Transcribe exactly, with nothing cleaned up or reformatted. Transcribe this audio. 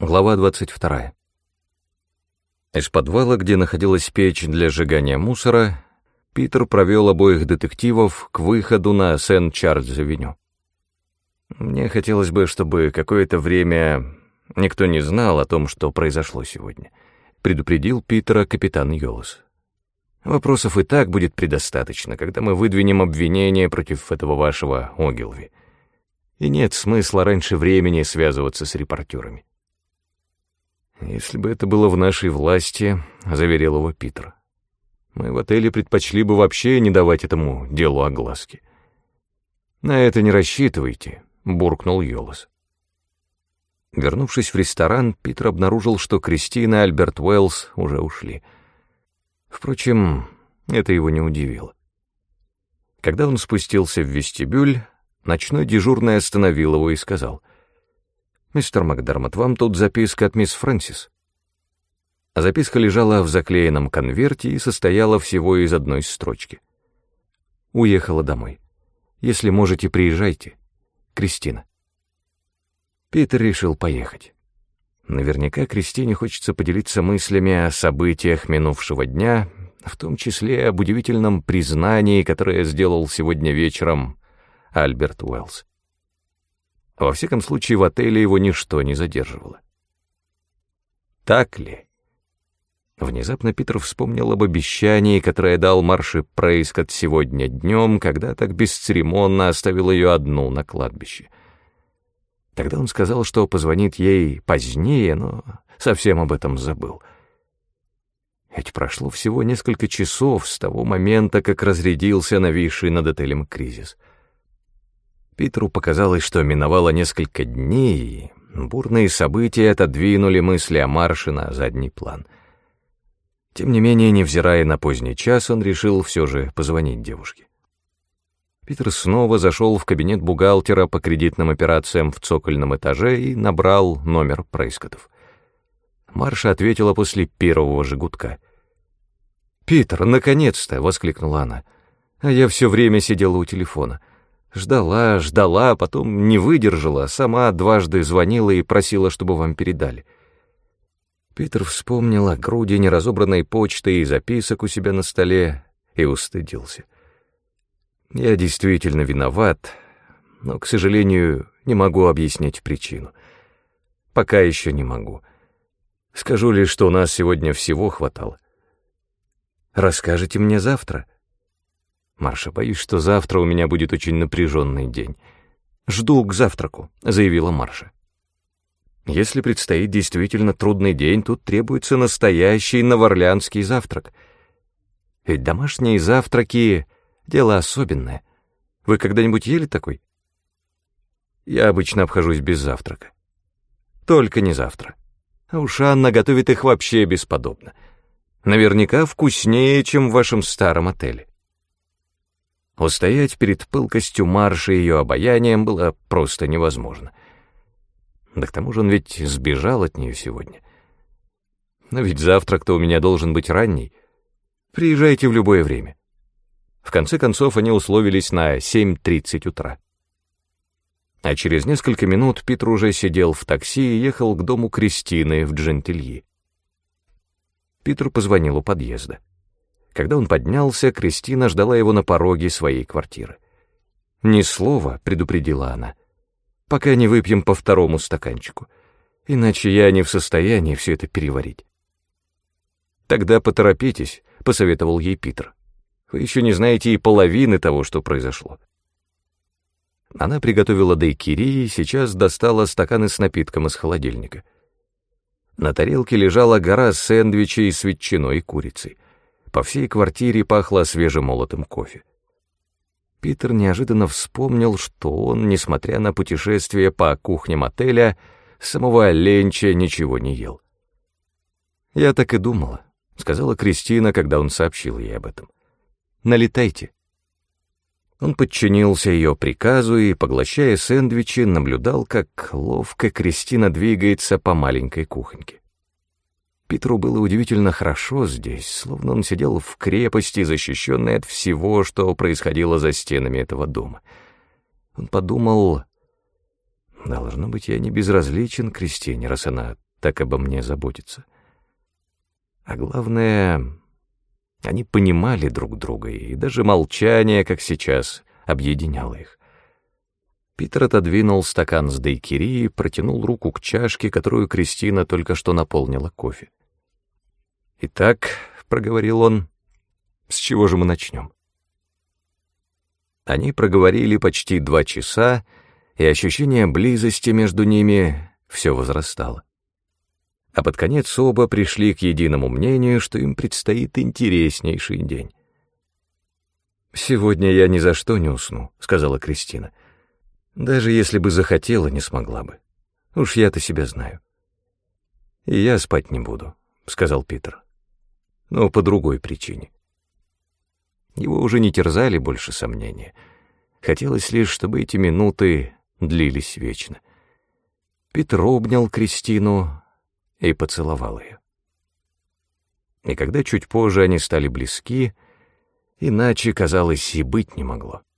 Глава двадцать вторая. Из подвала, где находилась печь для сжигания мусора, Питер провел обоих детективов к выходу на Сент-Чарльз-авеню. Мне хотелось бы, чтобы какое-то время никто не знал о том, что произошло сегодня, предупредил Питера капитан Йолос. Вопросов и так будет предостаточно, когда мы выдвинем обвинение против этого вашего Огилви. И нет смысла раньше времени связываться с репортерами. «Если бы это было в нашей власти», — заверил его Питер, — «мы в отеле предпочли бы вообще не давать этому делу огласки». «На это не рассчитывайте», — буркнул Йолос. Вернувшись в ресторан, Питер обнаружил, что Кристина и Альберт Уэллс уже ушли. Впрочем, это его не удивило. Когда он спустился в вестибюль, ночной дежурный остановил его и сказал: «Мистер Макдермот, вам тут записка от мисс Фрэнсис». А записка лежала в заклеенном конверте и состояла всего из одной строчки. «Уехала домой. Если можете, приезжайте. Кристина». Питер решил поехать. Наверняка Кристине хочется поделиться мыслями о событиях минувшего дня, в том числе об удивительном признании, которое сделал сегодня вечером Альберт Уэллс. Во всяком случае, в отеле его ничто не задерживало. Так ли? Внезапно Питер вспомнил об обещании, которое дал Марше Прейскотт сегодня днем, когда так бесцеремонно оставил ее одну на кладбище. Тогда он сказал, что позвонит ей позднее, но совсем об этом забыл. Ведь прошло всего несколько часов с того момента, как разрядился нависший над отелем кризис. Питеру показалось, что миновало несколько дней, и бурные события отодвинули мысли о Марше на задний план. Тем не менее, невзирая на поздний час, он решил все же позвонить девушке. Питер снова зашел в кабинет бухгалтера по кредитным операциям в цокольном этаже и набрал номер Прейскоттов. Марша ответила после первого же гудка. «Питер, наконец-то!» — воскликнула она. «А я все время сидела у телефона. Ждала, ждала, потом не выдержала, сама дважды звонила и просила, чтобы вам передали». Питер вспомнил о груди неразобранной почты и записок у себя на столе и устыдился. «Я действительно виноват, но, к сожалению, не могу объяснить причину. Пока еще не могу. Скажу лишь, что у нас сегодня всего хватало». «Расскажете мне завтра?» «Марша, боюсь, что завтра у меня будет очень напряженный день. Жду к завтраку», — заявила Марша. «Если предстоит действительно трудный день, тут требуется настоящий новоорлеанский завтрак. Ведь домашние завтраки — дело особенное. Вы когда-нибудь ели такой?» «Я обычно обхожусь без завтрака». «Только не завтра. А уж Анна готовит их вообще бесподобно. Наверняка вкуснее, чем в вашем старом отеле». Устоять перед пылкостью Марши и ее обаянием было просто невозможно. Да к тому же он ведь сбежал от нее сегодня. Но ведь завтрак-то у меня должен быть ранний. Приезжайте в любое время. В конце концов они условились на семь тридцать утра. А через несколько минут Питер уже сидел в такси и ехал к дому Кристины в Джентильи. Питер позвонил у подъезда. Когда он поднялся, Кристина ждала его на пороге своей квартиры. «Ни слова», — предупредила она, — «пока не выпьем по второму стаканчику, иначе я не в состоянии все это переварить». «Тогда поторопитесь», — посоветовал ей Питер. «Вы еще не знаете и половины того, что произошло». Она приготовила дайкири и сейчас достала стаканы с напитком из холодильника. На тарелке лежала гора сэндвичей с ветчиной и курицей. По всей квартире пахло свежемолотым кофе. Питер неожиданно вспомнил, что он, несмотря на путешествие по кухням отеля, с самого ленча ничего не ел. «Я так и думала», — сказала Кристина, когда он сообщил ей об этом. «Налетайте». Он подчинился ее приказу и, поглощая сэндвичи, наблюдал, как ловко Кристина двигается по маленькой кухоньке. Питеру было удивительно хорошо здесь, словно он сидел в крепости, защищенной от всего, что происходило за стенами этого дома. Он подумал: должно быть, я не безразличен Кристине, раз она так обо мне заботиться. А главное, они понимали друг друга, и даже молчание, как сейчас, объединяло их. Питер отодвинул стакан с дайкири и протянул руку к чашке, которую Кристина только что наполнила кофе. «Итак», — проговорил он, — «с чего же мы начнем?» Они проговорили почти два часа, и ощущение близости между ними все возрастало. А под конец оба пришли к единому мнению, что им предстоит интереснейший день. «Сегодня я ни за что не усну», — сказала Кристина. «Даже если бы захотела, не смогла бы. Уж я-то себя знаю». «И я спать не буду», — сказал Питер. «Но по другой причине». Его уже не терзали больше сомнения. Хотелось лишь, чтобы эти минуты длились вечно. Питер обнял Кристину и поцеловал ее. И когда чуть позже они стали близки, иначе, казалось, и быть не могло.